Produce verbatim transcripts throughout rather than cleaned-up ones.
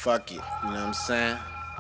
fuck it, you know what I'm saying?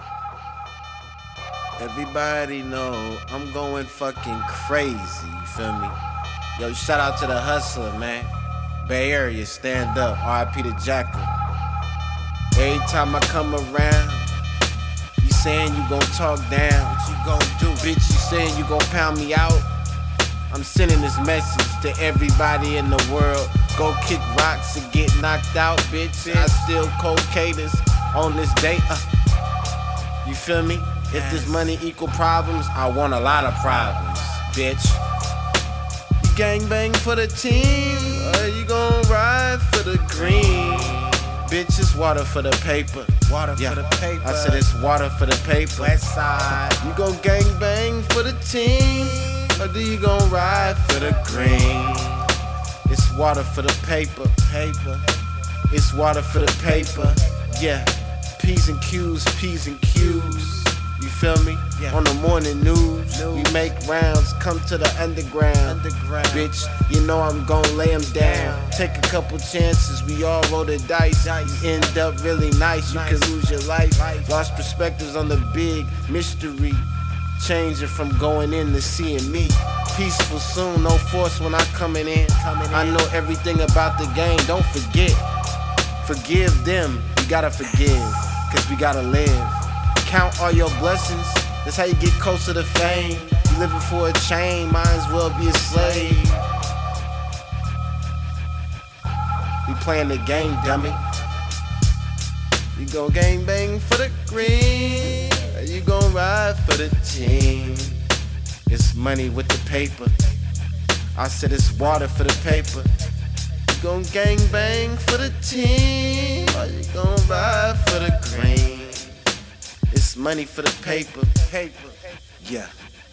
Everybody know I'm going fucking crazy, you feel me? Yo, shout out to the hustler, man. Bay Area, stand up, R I P to Jackal. Every time I come around, you saying you gon' talk down. What you gon' do? Bitch, you saying you gon' pound me out. I'm sending this message to everybody in the world. Go kick rocks and get knocked out, bitch. I still cold cadence on this date. Uh, you feel me? If this money equal problems, I want a lot of problems, bitch. You gangbang for the team, or you gon' ride for the green? Bitch, it's water for the paper. Water yeah. for the paper. I said it's water for the paper. West side. You gon' gangbang for the team, or do you gon' ride for the green? It's water for the paper. Paper. It's water for the paper. Yeah. P's and Q's, P's and Q's. You feel me? Yeah. On the morning news, news, we make rounds, come to the underground. underground. Bitch, you know I'm gon' lay them down. Take a couple chances, we all roll the dice. dice. You end up really nice, you nice. Could lose your life. life. Lost perspectives on the big mystery. Changing from going in to seeing me. Peaceful soon, no force when I coming in. Coming in. I know everything about the game, don't forget. Forgive them, you gotta forgive, cause we gotta live. Count all your blessings, that's how you get closer to fame. You living for a chain, might as well be a slave. We playing the game, dummy. You gon' gang bang for the green, or you gon' ride for the team. It's money with the paper. I said it's water for the paper. You gon' gang bang for the team, or you gon' ride for the green. It's money for the paper, paper, yeah.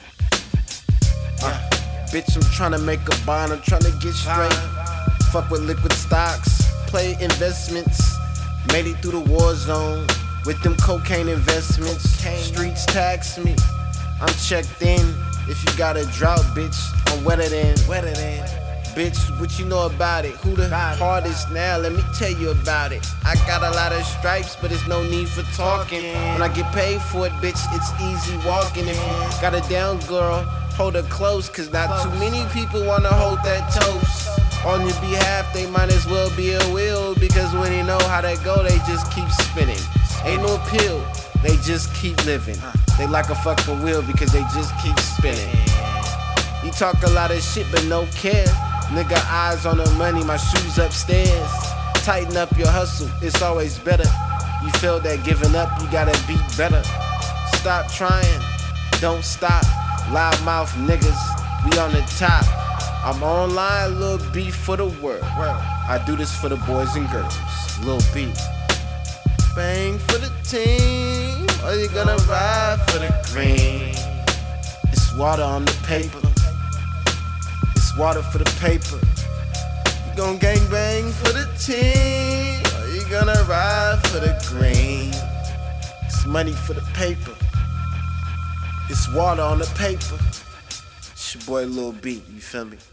Uh, bitch, I'm tryna make a bond, I'm tryna get straight. Fuck with liquid stocks, play investments. Made it through the war zone with them cocaine investments. Streets tax me, I'm checked in. If you got a drought, bitch, I'm wetter than, wetter than. Bitch, what you know about it? Who the hardest now? Let me tell you about it. I got a lot of stripes, but there's no need for talking. When I get paid for it, bitch, it's easy walking. If you got a down girl, hold her close, cause not too many people wanna hold that toast. On your behalf, they might as well be a wheel, because when they know how that go, they just keep spinning. Ain't no appeal, they just keep living. They like a fucking wheel because they just keep spinning. You talk a lot of shit, but no care. Nigga, eyes on the money, my shoes upstairs. Tighten up your hustle, it's always better. You feel that giving up, you gotta be better. Stop trying, don't stop. Loudmouth niggas, we on the top. I'm online, Lil B for the world. I do this for the boys and girls, Lil B. Bang for the team, or you gonna ride for the green? It's water on the paper. Water for the paper. You gon' gang bang for the team, or you gonna ride for the green? It's money for the paper. It's water on the paper. It's your boy Lil B, you feel me?